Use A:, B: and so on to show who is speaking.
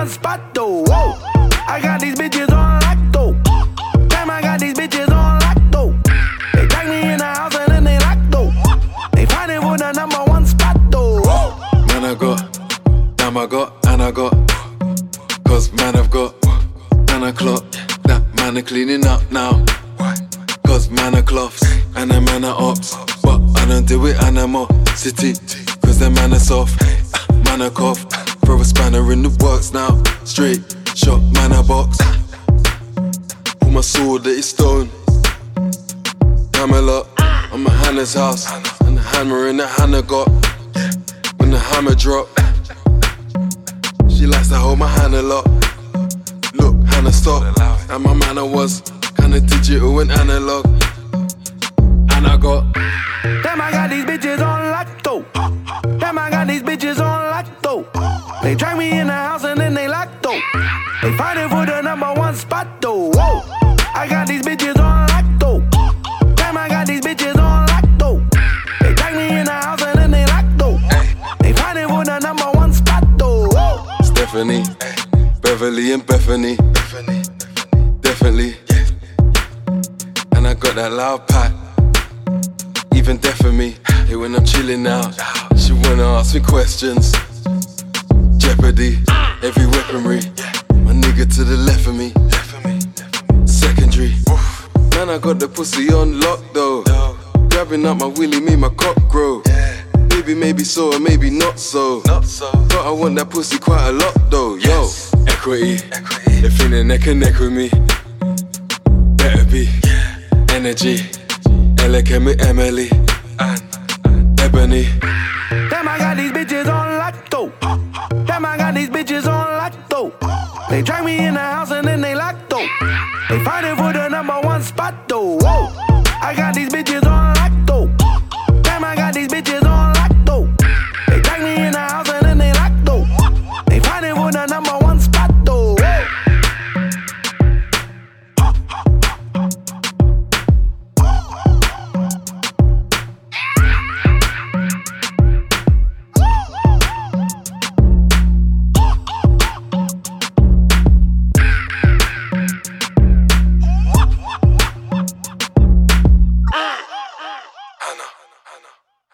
A: spot though. Whoa, I got these bitches on lock though. Damn, I got these bitches on lock though. They tag me in the house and then they lock though. They fighting for the number one spot though. Whoa.
B: Man, I got, damn, I got, and I got. Cause man, I've got 9 o'clock. That man are cleaning up now. Cause man are cloths and the man are ops. But I don't do it animosity. Cause the man are soft, man are cough. Throw a spanner in the works now. Straight shot, man a box. Pull my sword that is stone. Hammer on my Hannah's house. And the hammer in the Hannah got. When the hammer drop, she likes to hold my hand a lot. Look, Hannah stop. And my manner was kinda digital and analog. And I got,
A: damn, I got these bitches on lock though. Damn, I got these bitches on lock though. They drag me in the house and then they lock though. They fighting for the number one spot though. Whoa, I got these bitches on lock though. Damn, I got these bitches on lock though. They drag me in the house and then they lock though. They fighting for the number one spot though. Whoa.
B: Stephanie, Beverly and Bethany. Definitely. And I got that loud pack. Even deaf for me. Hey, when I'm chilling out, she wanna ask me questions. Jeopardy, every weaponry. My nigga to the left of me. Secondary. Man, I got the pussy on lock though. Grabbing up my willy, made my cock grow. Baby, maybe so or maybe not so. But I want that pussy quite a lot though. Yo, equity. They think they neck and neck with me. Better be. Energy. Ella came with Emily and Ebony.
A: Damn, I got these bitches on lock though. Damn, I got these bitches on lock though. They drag me in the house and then they lock though. They fighting for the number one spot though. Whoa, I got these bitches on lock though. Damn, I got these bitches on lock though. They drag me in the house and then they lock though. They fighting for the number one.